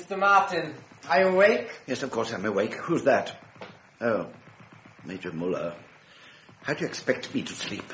Mr. Martin, are you awake? Yes, of course I'm awake. Who's that? Oh, Major Muller. How do you expect me to sleep?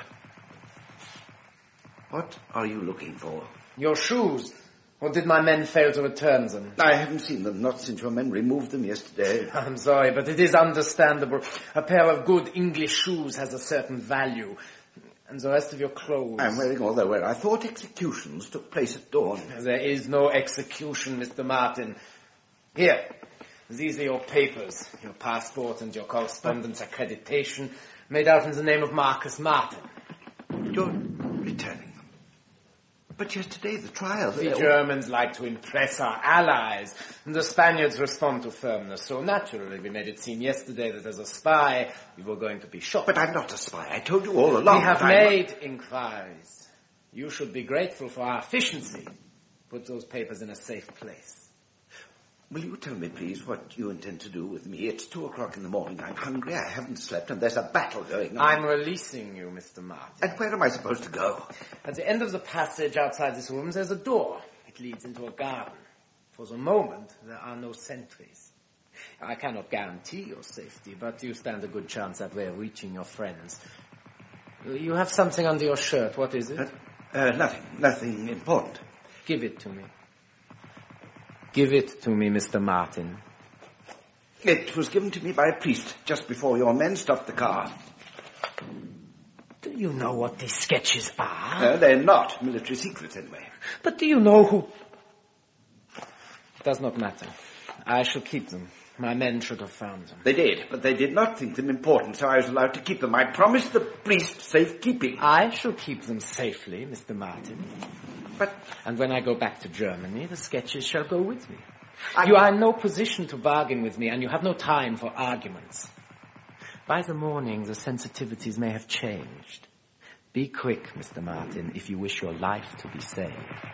What are you looking for? Your shoes. Or did my men fail to return them? I haven't seen them, not since your men removed them yesterday. I'm sorry, but it is understandable. A pair of good English shoes has a certain value. And the rest of your clothes. I'm wearing all they wear. I thought executions took place at dawn. There is no execution, Mr. Martin. Here, these are your papers, your passport and your correspondence accreditation, made out in the name of Marcus Martin. You're returning them. But yesterday, the trial... The Germans like to impress our allies, and the Spaniards respond to firmness. So naturally, we made it seem yesterday that as a spy, you were going to be shot. But I'm not a spy. I told you all along. We have made inquiries. You should be grateful for our efficiency. Put those papers in a safe place. Will you tell me, please, what you intend to do with me? It's 2:00 in the morning. I'm hungry, I haven't slept, and there's a battle going on. I'm releasing you, Mr. Martin. And where am I supposed to go? At the end of the passage outside this room, there's a door. It leads into a garden. For the moment, there are no sentries. I cannot guarantee your safety, but you stand a good chance that way of reaching your friends. You have something under your shirt. What is it? Nothing important. Give it to me. Give it to me, Mr. Martin. It was given to me by a priest just before your men stopped the car. Do you know what these sketches are? They're not military secrets, anyway. But do you know who... It does not matter. I shall keep them. My men should have found them. They did, but they did not think them important, so I was allowed to keep them. I promised the priest safekeeping. I shall keep them safely, Mr. Martin. And when I go back to Germany, the sketches shall go with me. You are in no position to bargain with me, and you have no time for arguments. By the morning, the sensitivities may have changed. Be quick, Mr. Martin, if you wish your life to be saved.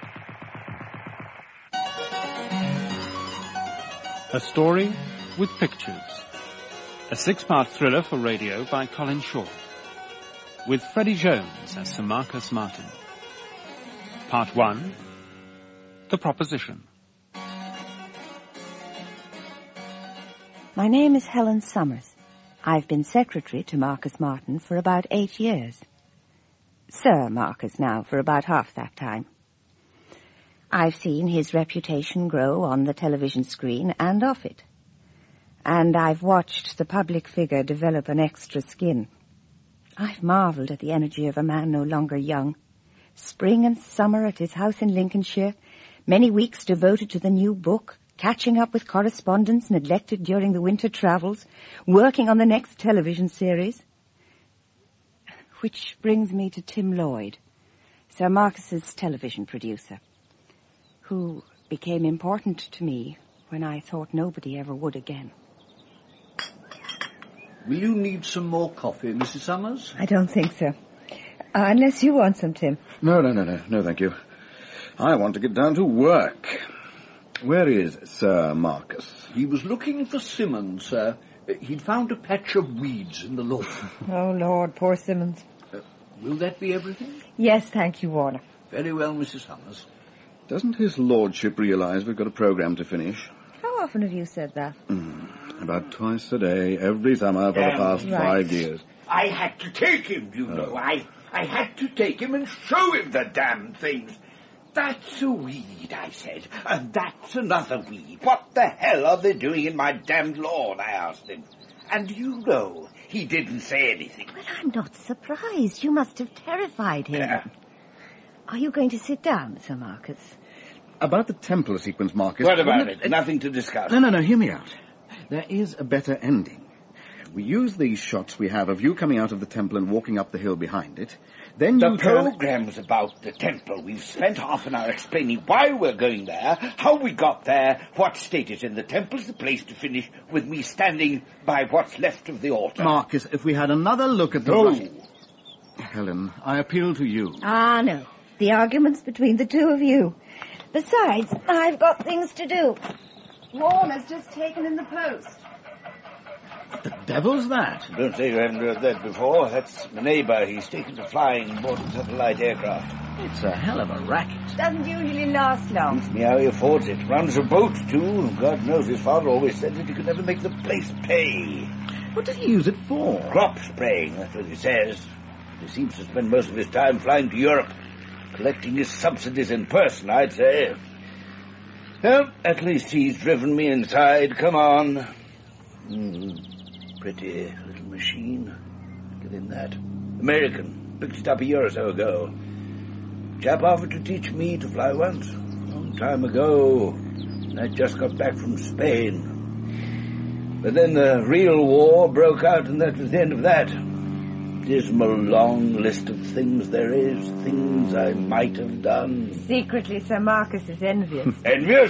A story with pictures. A 6-part thriller for radio by Colin Shaw. With Freddie Jones as Sir Marcus Martin. Part 1, The Proposition. My name is Helen Summers. I've been secretary to Marcus Martin for about 8 years. Sir Marcus now for about half that time. I've seen his reputation grow on the television screen and off it. And I've watched the public figure develop an extra skin. I've marvelled at the energy of a man no longer young. Spring and summer at his house in Lincolnshire, many weeks devoted to the new book, catching up with correspondence neglected during the winter travels, working on the next television series. Which brings me to Tim Lloyd, Sir Marcus's television producer, who became important to me when I thought nobody ever would again. Will you need some more coffee, Mrs. Summers? I don't think so. Unless you want some, Tim. No, thank you. I want to get down to work. Where is Sir Marcus? He was looking for Simmons, sir. He'd found a patch of weeds in the lawn. Oh, Lord, poor Simmons. Will that be everything? Yes, thank you, Warner. Very well, Mrs. Summers. Doesn't his lordship realise we've got a programme to finish? How often have you said that? About twice a day, every summer for the past 5 years. I had to take him, you know. I had to take him and show him the damn things. That's a weed, I said, and that's another weed. What the hell are they doing in my damned lawn, I asked him. And you know, he didn't say anything. Well, I'm not surprised. You must have terrified him. Yeah. Are you going to sit down, Sir Marcus? About the Templar sequence, Marcus... What about it? Nothing to discuss. No, hear me out. There is a better ending. We use these shots we have of you coming out of the temple and walking up the hill behind it. Then the program's about the temple. We've spent half an hour explaining why we're going there, how we got there, what state it's in. The temple's the place to finish with me standing by what's left of the altar. Marcus, if we had another look at the... No. Helen, I appeal to you. Ah, no. The argument's between the two of you. Besides, I've got things to do. Warner's just taken in the post. What the devil's that? Don't say you haven't heard that before. That's my neighbour. He's taken to flying aboard a light aircraft. It's a hell of a racket. Doesn't usually last long. Beats me how he affords it. Runs a boat, too. God knows his father always said that he could never make the place pay. What does he use it for? Crop spraying, that's what he says. He seems to spend most of his time flying to Europe, collecting his subsidies in person, I'd say. Well, at least he's driven me inside. Come on. Pretty little machine. Give him that. American. Picked it up a year or so ago. Chap offered to teach me to fly once. A long time ago. I just got back from Spain. But then the real war broke out, and that was the end of that. Dismal long list of things there is, things I might have done. Secretly, Sir Marcus is envious. Envious?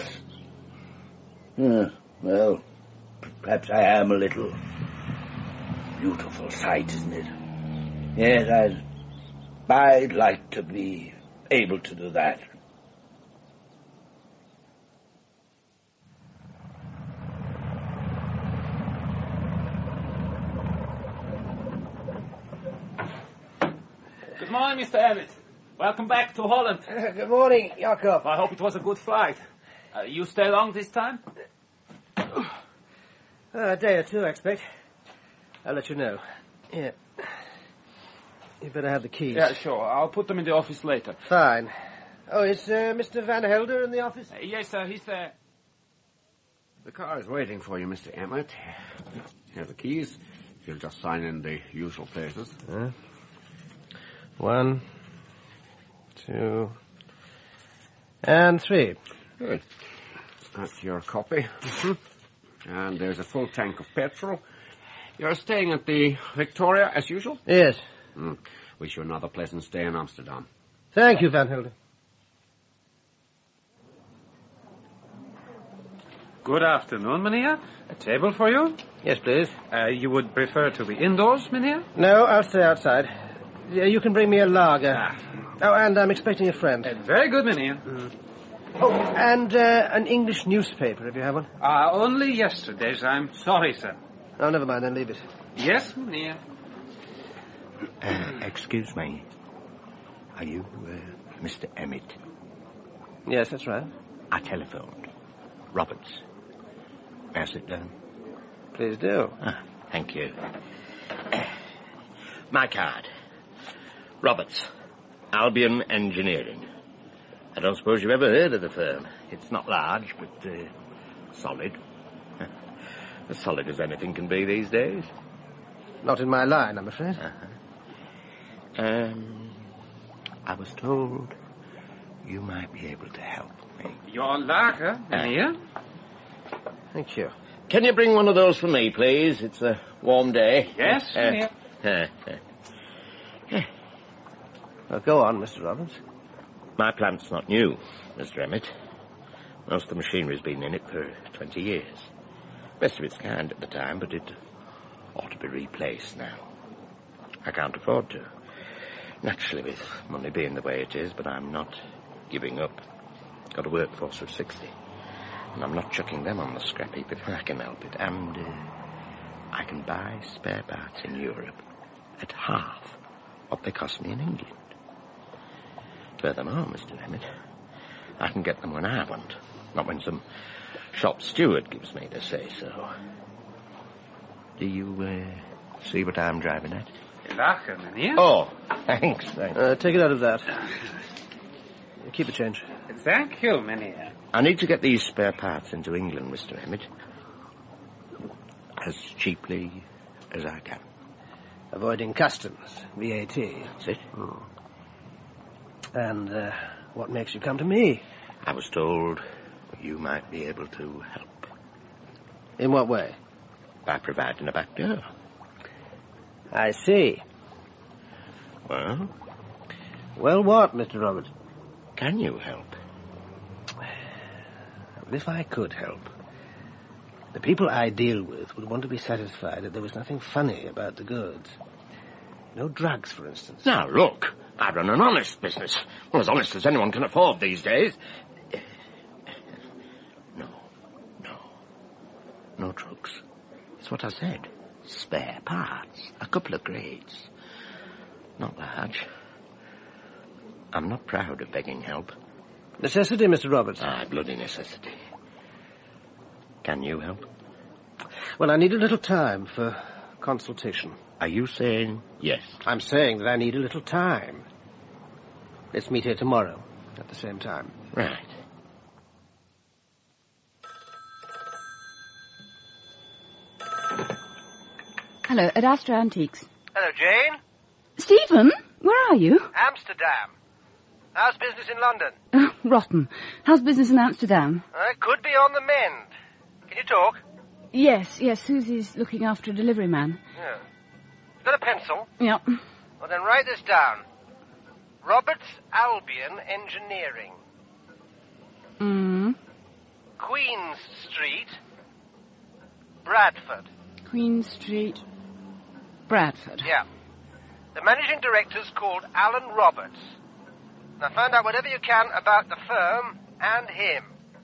Well, perhaps I am a little. Beautiful sight, isn't it? Yes, I'd like to be able to do that. Good morning, Mr. Emmett. Welcome back to Holland. Good morning, Jakob. I hope it was a good flight. You stay long this time? A day or two, I expect. I'll let you know. Yeah. You better have the keys. Yeah, sure. I'll put them in the office later. Fine. Oh, is Mr. Van Helder in the office? Yes, sir. He's there. The car is waiting for you, Mr. Emmett. Here are the keys. You'll just sign in the usual places. 1, 2, and 3. Good. That's your copy. And there's a full tank of petrol. You're staying at the Victoria, as usual? Yes. Wish you another pleasant stay in Amsterdam. Thank you, Van Helder. Good afternoon, Mynheer. A table for you? Yes, please. You would prefer to be indoors, Mynheer? No, I'll stay outside. Yeah, you can bring me a lager. Oh, and I'm expecting a friend. Very good, Mynheer. Oh, and an English newspaper, if you have one. Only yesterday's. I'm sorry, sir. Oh, never mind, then leave it. Yes, Mynheer. Excuse me. Are you Mr. Emmett? Yes, that's right. I telephoned. Roberts. May I sit down? Please do. Thank you. My card. Roberts. Albion Engineering. I don't suppose you've ever heard of the firm. It's not large, but solid. As solid as anything can be these days. Not in my line, I'm afraid. I was told you might be able to help me. Your lager, Mynheer? Thank you. Can you bring one of those for me, please? It's a warm day. Yes, Mynheer. Well, go on, Mr. Roberts. My plant's not new, Mr. Emmett. Most of the machinery's been in it for 20 years. Best of its kind at the time, but it ought to be replaced now. I can't afford to. Naturally, with money being the way it is, but I'm not giving up. Got a workforce of 60. And I'm not chucking them on the scrap heap if I can help it. And I can buy spare parts in Europe at half what they cost me in England. Furthermore, Mr. Emmett, I can get them when I want, not when some shop steward gives me to say so. Do you see what I'm driving at? Lager, Mynheer. Oh, thanks. Take it out of that. Keep the change. Thank you, Mynheer. I need to get these spare parts into England, Mr. Emmett, as cheaply as I can. Avoiding customs, VAT. That's it. And what makes you come to me? I was told you might be able to help. In what way? By providing a back door. I see. Well? Well, what, Mr. Roberts? Can you help? If I could help, the people I deal with would want to be satisfied that there was nothing funny about the goods. No drugs, for instance. Now, look, I run an honest business. Well, as honest as anyone can afford these days. No drugs. That's what I said. Spare parts. A couple of grades. Not large. I'm not proud of begging help. Necessity, Mr. Roberts? Bloody necessity. Can you help? Well, I need a little time for consultation. Are you saying yes? I'm saying that I need a little time. Let's meet here tomorrow at the same time. Right. Hello, at Astra Antiques. Hello, Jane. Stephen, where are you? Amsterdam. How's business in London? Oh, rotten. How's business in Amsterdam? It could be on the mend. Can you talk? Yes, Susie's looking after a delivery man. Yeah. You got a pencil? Yep. Well, then write this down. Roberts Albion Engineering. Queen Street, Bradford. Queen Street, Bradford. Yeah. The managing director's called Alan Roberts. Now find out whatever you can about the firm and him.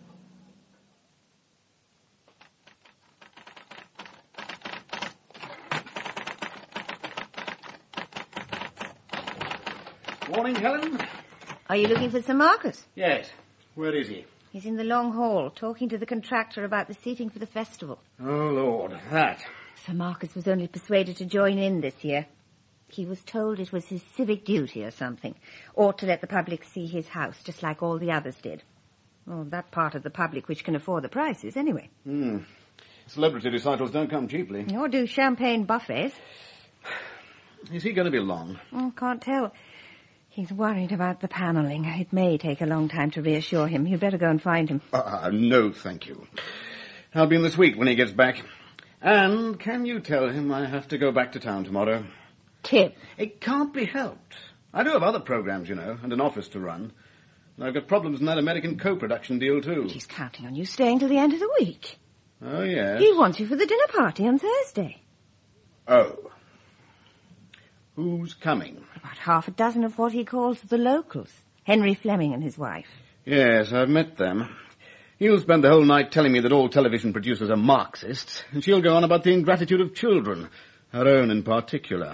Morning, Helen. Are you looking for Sir Marcus? Yes. Where is he? He's in the long hall, talking to the contractor about the seating for the festival. Oh, Lord, that. Sir Marcus was only persuaded to join in this year. He was told it was his civic duty or something, or to let the public see his house, just like all the others did. Well, that part of the public which can afford the prices, anyway. Celebrity recitals don't come cheaply. Or do champagne buffets. Is he going to be long? Oh, can't tell. He's worried about the panelling. It may take a long time to reassure him. You'd better go and find him. No, thank you. I'll be in this week when he gets back. And can you tell him I have to go back to town tomorrow? Tim. It can't be helped. I do have other programs, you know, and an office to run. And I've got problems in that American co-production deal, too. He's counting on you staying till the end of the week. Oh, yes? He wants you for the dinner party on Thursday. Oh. Who's coming? About half a dozen of what he calls the locals. Henry Fleming and his wife. Yes, I've met them. He'll spend the whole night telling me that all television producers are Marxists, and she'll go on about the ingratitude of children, her own in particular.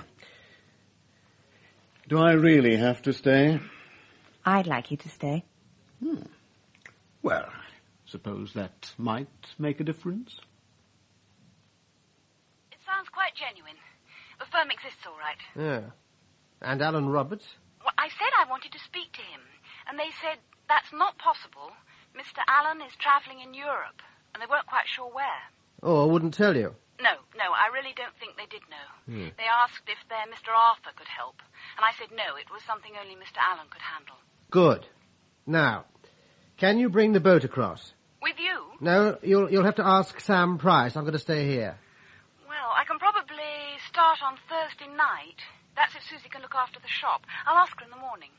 Do I really have to stay? I'd like you to stay. Well, I suppose that might make a difference. It sounds quite genuine. The firm exists all right. Yeah. And Alan Roberts? Well, I said I wanted to speak to him, and they said that's not possible. Mr. Allen is travelling in Europe, and they weren't quite sure where. Oh, I wouldn't tell you. No, I really don't think they did know. They asked if their Mr. Arthur could help, and I said no, it was something only Mr. Allen could handle. Good. Now, can you bring the boat across? With you? No, you'll have to ask Sam Price. I'm going to stay here. Well, I can probably start on Thursday night. That's if Susie can look after the shop. I'll ask her in the morning.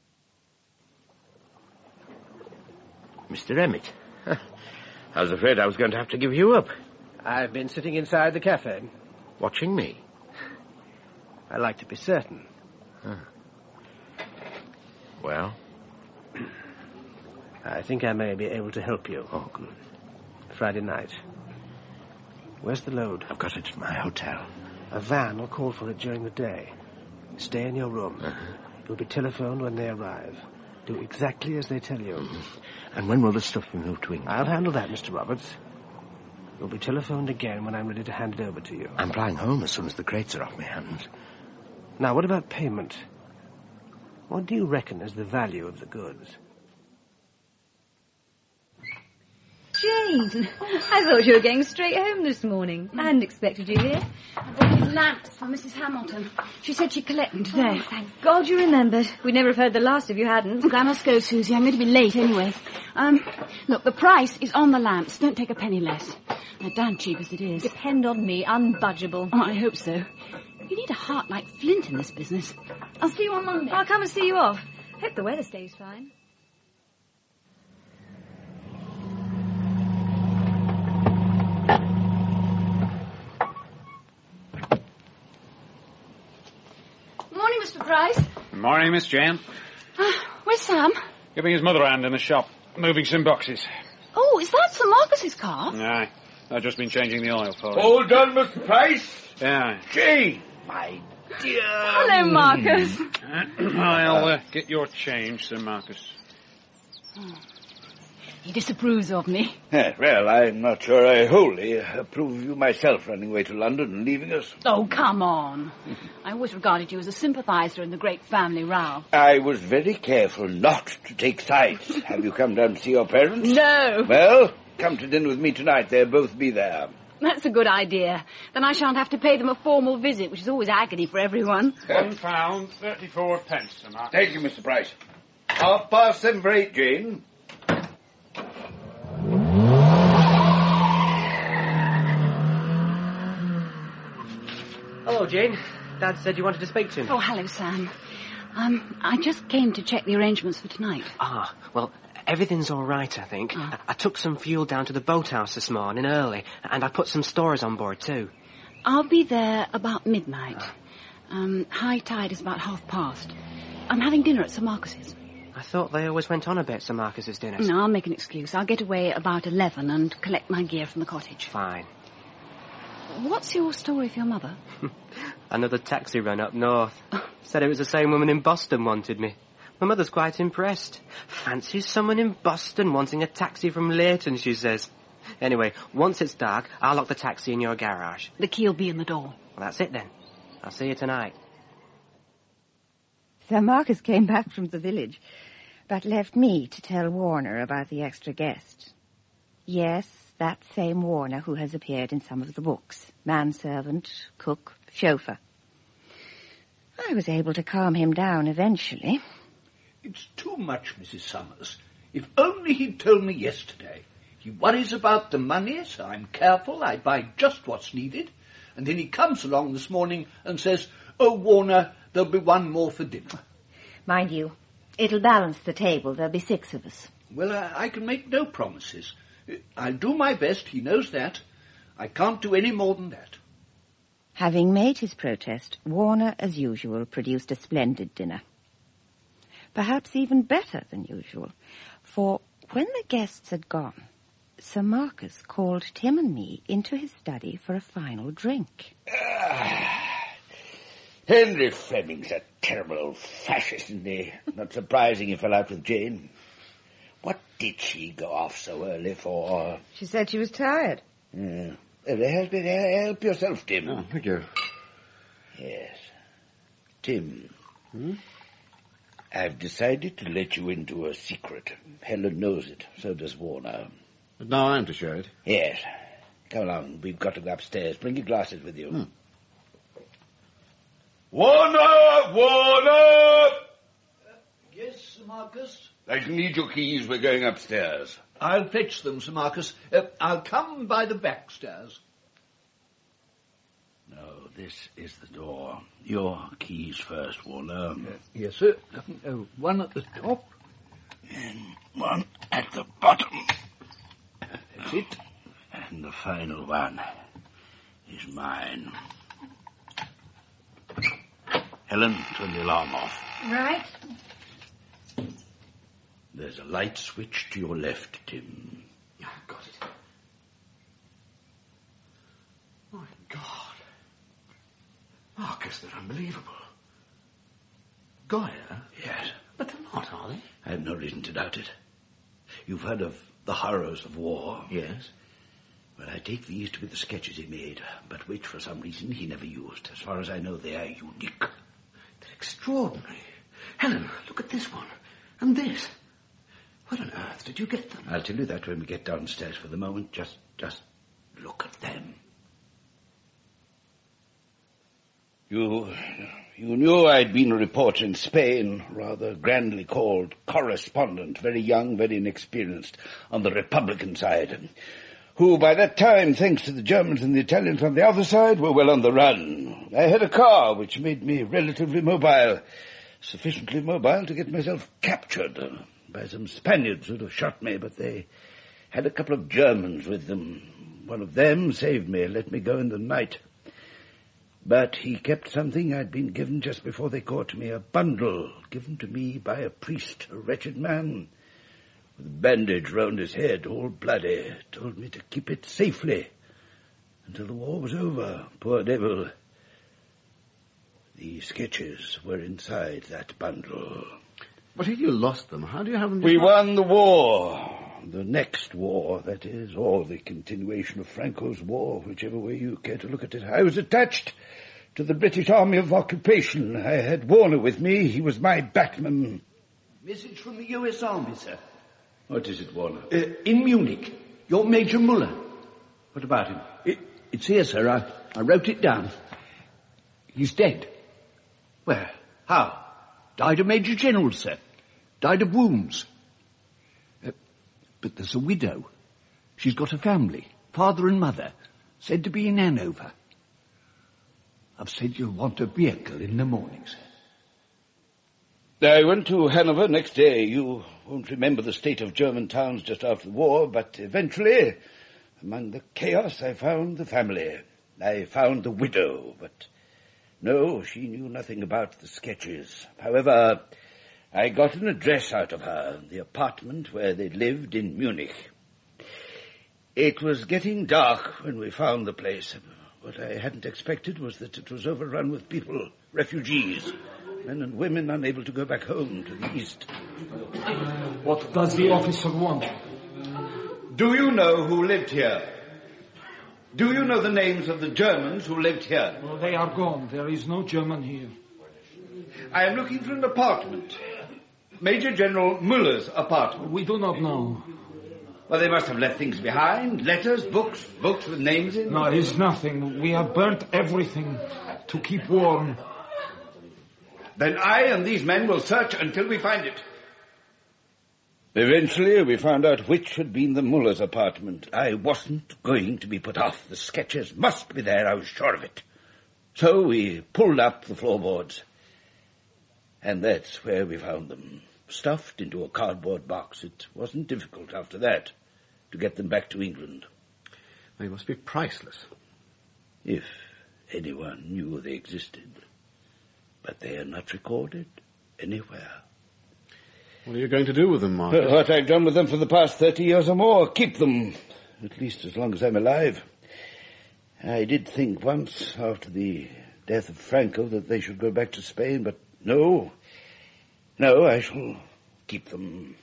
Mr. Emmett. I was afraid I was going to have to give you up. I've been sitting inside the cafe. Watching me? I like to be certain. Well? I think I may be able to help you. Oh, good. Friday night. Where's the load? I've got it at my hotel. A van will call for it during the day. Stay in your room. You'll be telephoned when they arrive. Do exactly as they tell you. And when will the stuff be moved to England? I'll handle that, Mr. Roberts. You'll be telephoned again when I'm ready to hand it over to you. I'm flying home as soon as the crates are off my hands. Now, what about payment? What do you reckon is the value of the goods? Jane, I thought you were going straight home this morning. I hadn't expected you here. I brought these lamps for Mrs. Hamilton. She said she'd collect them today. Oh, thank God you remembered. We'd never have heard the last if you hadn't. Look, I must go, Susie. I'm going to be late anyway. Look, the price is on the lamps. Don't take a penny less. They're damn cheap as it is. Depend on me, unbudgeable. Oh, I hope so. You need a heart like flint in this business. I'll see you on Monday. I'll come and see you off. Hope the weather stays fine. Morning, Mr. Price. Morning, Miss Jane. Where's Sam? Giving his mother a hand in the shop, moving some boxes. Oh, is that Sir Marcus's car? Aye. I've just been changing the oil for it. All done, Mr. Price? Yeah. Jane, my dear. Hello, Marcus. I'll get your change, Sir Marcus. He disapproves of me. Well, I'm not sure I wholly approve of you myself running away to London and leaving us. Oh, come on. I always regarded you as a sympathiser in the great family row. I was very careful not to take sides. Have you come down to see your parents? No. Well, come to dinner with me tonight. They'll both be there. That's a good idea. Then I shan't have to pay them a formal visit, which is always agony for everyone. £1.34, Sir Marcus. Thank you, Mr. Price. 7:30 for 8, Jane. Hello, Jane. Dad said you wanted to speak to me. Oh, hello, Sam. I just came to check the arrangements for tonight. Ah, well, everything's all right, I think. I took some fuel down to the boathouse this morning early, and I put some stores on board, too. I'll be there about midnight. High tide is about past. I'm having dinner at Sir Marcus's. I thought they always went on a bit, Sir Marcus's dinners. No, I'll make an excuse. I'll get away about 11 and collect my gear from the cottage. Fine. What's your story for your mother? Another taxi run up north. Said it was the same woman in Boston wanted me. My mother's quite impressed. Fancies someone in Boston wanting a taxi from Leighton, she says. Anyway, once it's dark, I'll lock the taxi in your garage. The key'll be in the door. Well, that's it then. I'll see you tonight. Sir Marcus came back from the village, but left me to tell Warner about the extra guest. Yes, that same Warner who has appeared in some of the books. Manservant, cook, chauffeur. I was able to calm him down eventually. It's too much, Mrs. Summers. If only he'd told me yesterday. He worries about the money, so I'm careful. I buy just what's needed. And then he comes along this morning and says, "Oh, Warner, there'll be one more for dinner." Mind you, it'll balance the table. There'll be 6 of us. Well, I can make no promises. I'll do my best, he knows that. I can't do any more than that. Having made his protest, Warner, as usual, produced a splendid dinner. Perhaps even better than usual, for when the guests had gone, Sir Marcus called Tim and me into his study for a final drink. Henry Fleming's a terrible old fascist, isn't he? Not surprising he fell out with Jane. What did she go off so early for? She said she was tired. Help yourself, Tim. Oh, thank you. Yes. Tim. I've decided to let you into a secret. Helen knows it. So does Warner. But now I'm to share it. Yes. Come along. We've got to go upstairs. Bring your glasses with you. Warner! Warner! Yes, Sir Marcus? I need your keys. We're going upstairs. I'll fetch them, Sir Marcus. I'll come by the back stairs. No, this is the door. Your keys first, Warner. Yes, sir. One at the top. And one at the bottom. That's it. And the final one is mine. Helen, turn the alarm off. Right. There's a light switch to your left, Tim. Yeah, I've got it. My God. Marcus, they're unbelievable. Goya? Yes. But they're not, are they? I have no reason to doubt it. You've heard of the horrors of war? Yes. Well, I take these to be the sketches he made, but which, for some reason, he never used. As far as I know, they are unique. They're extraordinary. Helen, look at this one. And this. Where on earth did you get them? I'll tell you that when we get downstairs. For the moment, just look at them. You knew I'd been a reporter in Spain, rather grandly called correspondent, very young, very inexperienced, on the Republican side, who by that time, thanks to the Germans and the Italians on the other side, were well on the run. I had a car which made me relatively mobile, sufficiently mobile to get myself captured by some Spaniards who'd have shot me, but they had a couple of Germans with them. One of them saved me and let me go in the night. But he kept something I'd been given just before they caught me, a bundle given to me by a priest, a wretched man, with a bandage round his head, all bloody, told me to keep it safely until the war was over. Poor devil. The sketches were inside that bundle. But if you lost them, how do you have them? We won the war. The next war, that is, or the continuation of Franco's war, whichever way you care to look at it. I was attached to the British Army of Occupation. I had Warner with me. He was my batman. Message from the U.S. Army, sir. What is it, Warner? In Munich. Your Major Muller. What about him? It's here, sir. I wrote it down. He's dead. Where? How? Died a Major General, sir. Died of wounds. But there's a widow. She's got a family, father and mother, said to be in Hanover. I've said you'll want a vehicle in the morning, sir. I went to Hanover next day. You won't remember the state of German towns just after the war, but eventually, among the chaos, I found the family. I found the widow, but no, she knew nothing about the sketches. However, I got an address out of her, the apartment where they lived in Munich. It was getting dark when we found the place. What I hadn't expected was that it was overrun with people, refugees, men and women unable to go back home to the east. What does the officer want? Do you know who lived here? Do you know the names of the Germans who lived here? Well, they are gone. There is no German here. I am looking for an apartment. Major General Muller's apartment. We do not know. Well, they must have left things behind. Letters, books with names in. No, it's nothing. We have burnt everything to keep warm. Then I and these men will search until we find it. Eventually, we found out which had been the Muller's apartment. I wasn't going to be put off. The sketches must be there, I was sure of it. So we pulled up the floorboards. And that's where we found them, stuffed into a cardboard box. It wasn't difficult after that to get them back to England. They must be priceless. If anyone knew they existed. But they are not recorded anywhere. What are you going to do with them, Marcus? What I've done with them for the past 30 years or more. Keep them, at least as long as I'm alive. I did think once, after the death of Franco, that they should go back to Spain, but no, I shall keep them.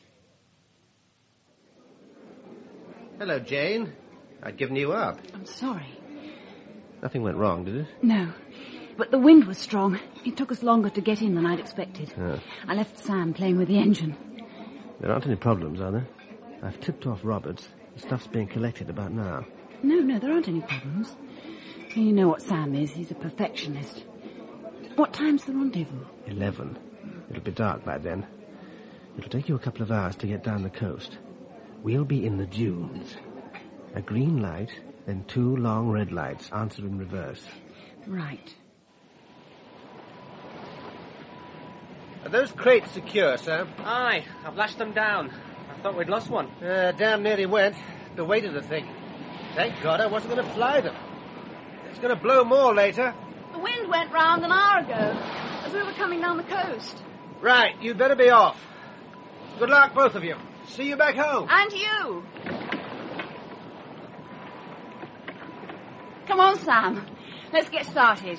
Hello, Jane. I'd given you up. I'm sorry. Nothing went wrong, did it? No. But the wind was strong. It took us longer to get in than I'd expected. Oh. I left Sam playing with the engine. There aren't any problems, are there? I've tipped off Roberts. The stuff's being collected about now. No, there aren't any problems. You know what Sam is. He's a perfectionist. What time's the rendezvous? 11. It'll be dark by then. It'll take you a couple of hours to get down the coast. We'll be in the dunes. A green light, then 2 long red lights, answer in reverse. Right. Are those crates secure, Sam? Aye, I've lashed them down. I thought we'd lost one. Damn nearly went. The weight of the thing. Thank God I wasn't going to fly them. It's going to blow more later. The wind went round an hour ago, as we were coming down the coast. Right, you'd better be off. Good luck, both of you. See you back home. And you. Come on, Sam. Let's get started.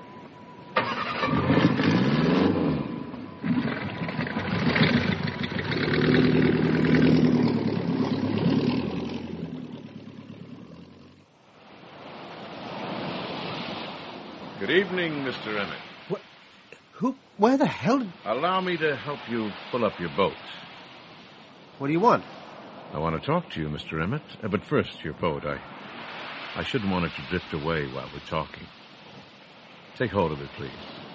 Good evening, Mr. Emmett. What? Where the hell? Allow me to help you pull up your boat. What do you want? I want to talk to you, Mr. Emmett. But first, your boat. I shouldn't want it to drift away while we're talking. Take hold of it, please.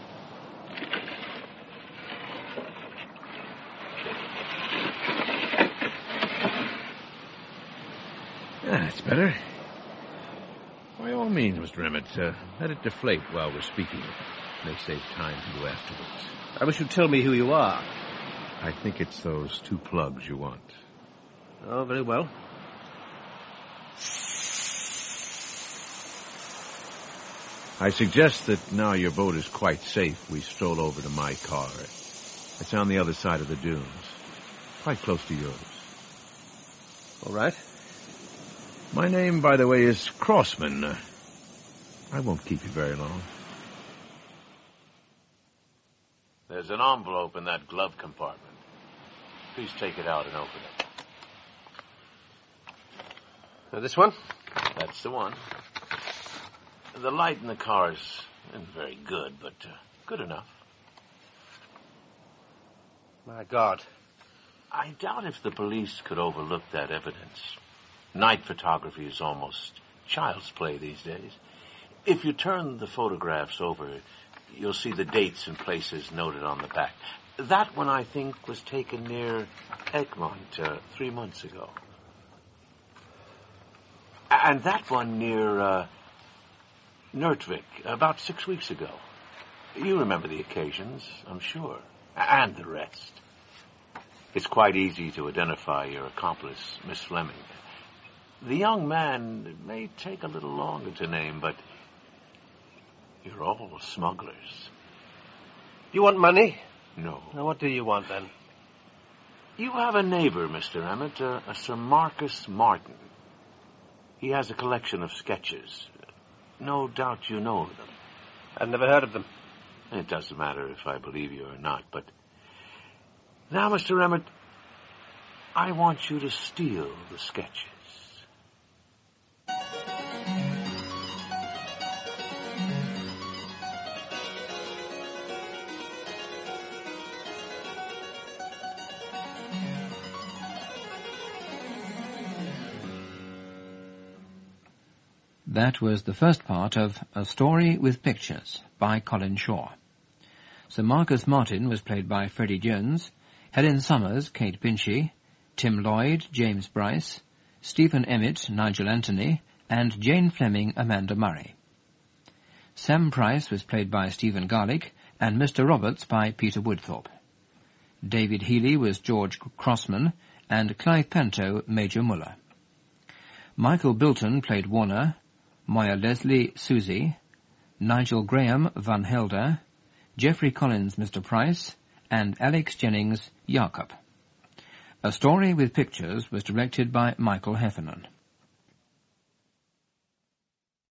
That's better. By all means, Mr. Emmett, let it deflate while we're speaking. It may save time for you afterwards. I wish you'd tell me who you are. I think it's those 2 plugs you want. Oh, very well. I suggest that now your boat is quite safe, we stroll over to my car. It's on the other side of the dunes, quite close to yours. All right. My name, by the way, is Crossman. I won't keep you very long. There's an envelope in that glove compartment. Please take it out and open it. This one? That's the one. The light in the car isn't very good, but good enough. My God. I doubt if the police could overlook that evidence. Night photography is almost child's play these days. If you turn the photographs over, you'll see the dates and places noted on the back. That one, I think, was taken near Egmont 3 months ago. And that one near Nurtvik about 6 weeks ago. You remember the occasions, I'm sure, and the rest. It's quite easy to identify your accomplice, Miss Fleming. The young man may take a little longer to name, but you're all smugglers. You want money? No. Now, what do you want, then? You have a neighbor, Mr. Emmett, a Sir Marcus Martin. He has a collection of sketches. No doubt you know of them. I've never heard of them. It doesn't matter if I believe you or not, but... Now, Mr. Emmett, I want you to steal the sketches. That was the first part of A Story with Pictures by Colin Shaw. Sir Marcus Martin was played by Freddie Jones, Helen Summers, Kate Pinchy, Tim Lloyd, James Bryce, Stephen Emmett, Nigel Anthony, and Jane Fleming, Amanda Murray. Sam Price was played by Stephen Garlick, and Mr. Roberts by Peter Woodthorpe. David Healy was George Crossman, and Clive Panto, Major Muller. Michael Bilton played Warner, Moya Leslie, Susie, Nigel Graham, Van Helder, Geoffrey Collins, Mr. Price, and Alex Jennings, Jakob. A Story with Pictures was directed by Michael Heffernan.